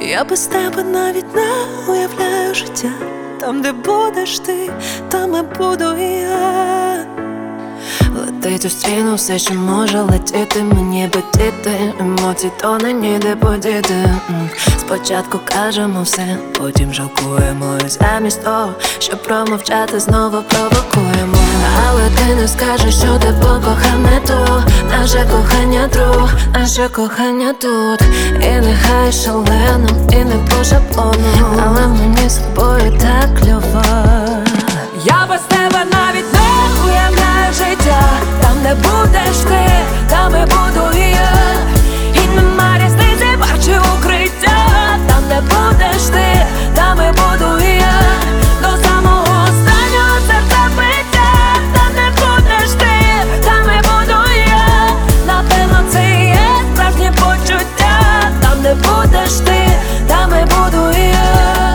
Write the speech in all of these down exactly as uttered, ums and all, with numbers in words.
Я без тебе навіть не уявляю життя. Там, де будеш ти, там і буду і я. Летить у стіну все, що може летіти. Мені би діти, емоцій то не ніде подіти. Спочатку кажемо все, потім жалкуємо. І замість того, щоб промовчати, знову провокуємо. Але ти не скажеш, що ти покохане то. Наше кохання друг, наше кохання тут. І нехай шалено, і не по шаблону, але мені з тобою так кльово. Я без тебе навіть не уявляю життя. Там, де будеш ти, там і буду і я. І нема різниці, бачу укриття. Там, де будеш ти, там і буду і я. До самого останнього серця биття. Там, де будеш ти, там і буду і я. Напевно, це і є справжнє почуття. Там, де будеш ти, там і буду і я.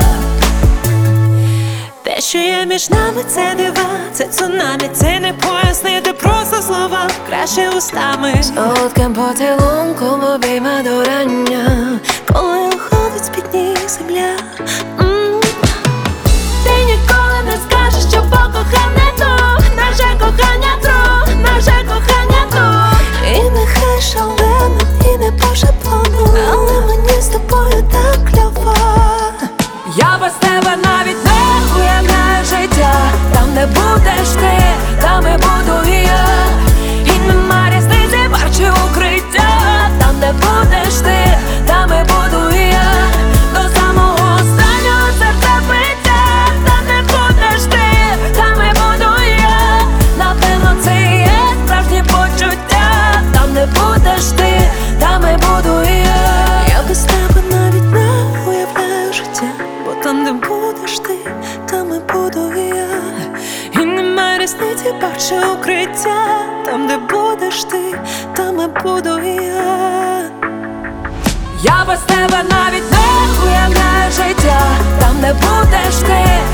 Те, що є між нами, це дива, це цунамі, це не пояснити просто слова, краще устами. Солодким поцілунком обійме до рання, коли уходить з-під ніг земля. М-м. Ти ніколи не скажеш, що покохане то. Наше кохання друг, наше кохання тут. І нехай шалено, і не по шаблону, але мені з тобою так кльово. Я без тебе навіть не уявляю життя. Там, де будеш ти, там і буду і я. І нема різниці, бачу укриття. Там, де будеш ти, там і буду і я. До самого останнього серця биття. Там, де будеш ти, там і буду і я. Напевно, це і є справжнє почуття. Там, де будеш ти, там і буду і я. Я без тебе навіть не уявляю життя. Бо там, де будеш ти, там і буду і я. І немає різниці, бачу укриття. Там, де будеш ти, там і буду і я. Я без тебе навіть не уявляю життя. Там, де будеш ти,